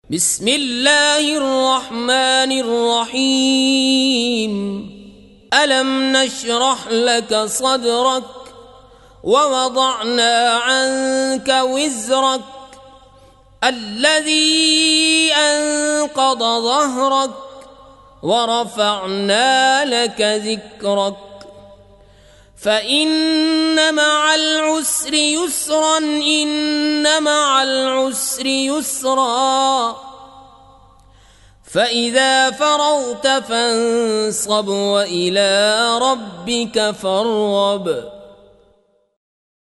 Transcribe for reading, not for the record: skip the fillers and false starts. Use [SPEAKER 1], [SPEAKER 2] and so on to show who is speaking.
[SPEAKER 1] بسم الله الرحمن الرحيم. ألم نشرح لك صدرك ووضعنا عنك وزرك الذي أنقض ظهرك ورفعنا لك ذكرك فإن مع العسر يسرا إن مع العسر يسرا فإذا فرغت فانصب وإلى ربك فارغب.